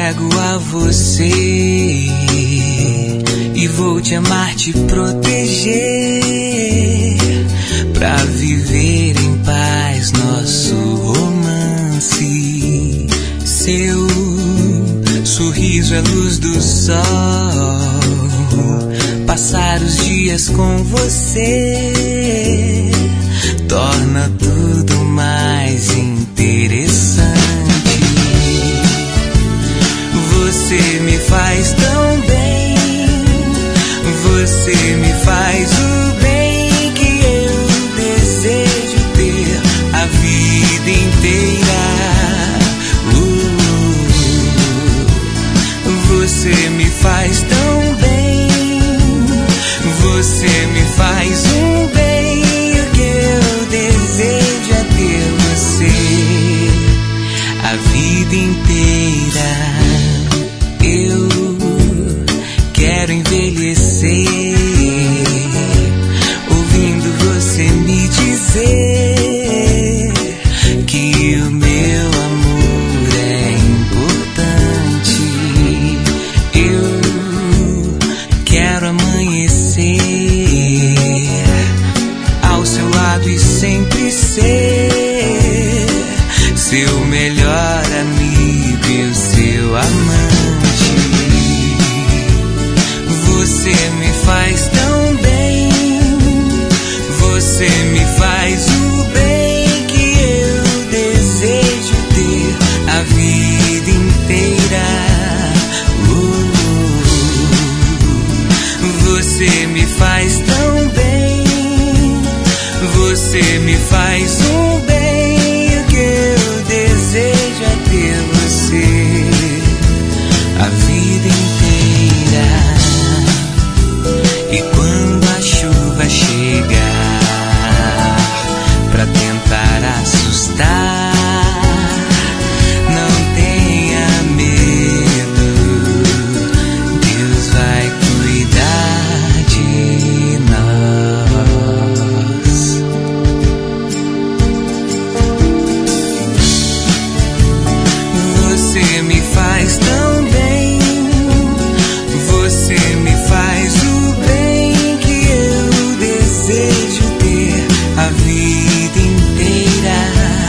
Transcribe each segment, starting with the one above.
entrego a você e vou te amar, te proteger, pra viver em paz nosso romance. Seu sorriso é luz do sol, passar os dias com você torna tudo mais interessante. Você me faz tão bem, você me faz o bem que eu desejo ter a vida inteira. Você me faz tão bem, você me faz um bem, o que eu desejo é ter você a vida inteira. Eu quero envelhecer ouvindo você me dizer que o meu amor é importante. Eu quero amanhecer ao seu lado e sempre ser seu melhor amigo e o seu amante. Você me faz tão bem, você me faz o bem que eu desejo ter a vida inteira. Você me faz tão bem, você me faz um bem, o que eu desejo é ter você a vida inteira. E quando a chuva chegar pra tentar assustar, não tenha medo, Deus vai cuidar de nós. Você me faz tão bem, você me faz o bem que eu desejo ter a vida inteira.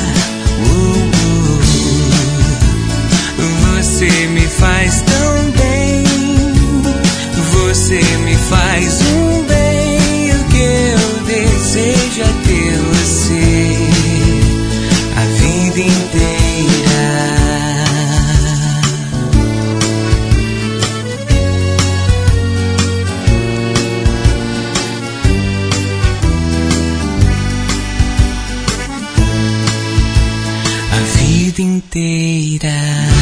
Você me faz tão bem, você me faz um bem, o que eu desejo é ter você a vida inteira. A vida inteira.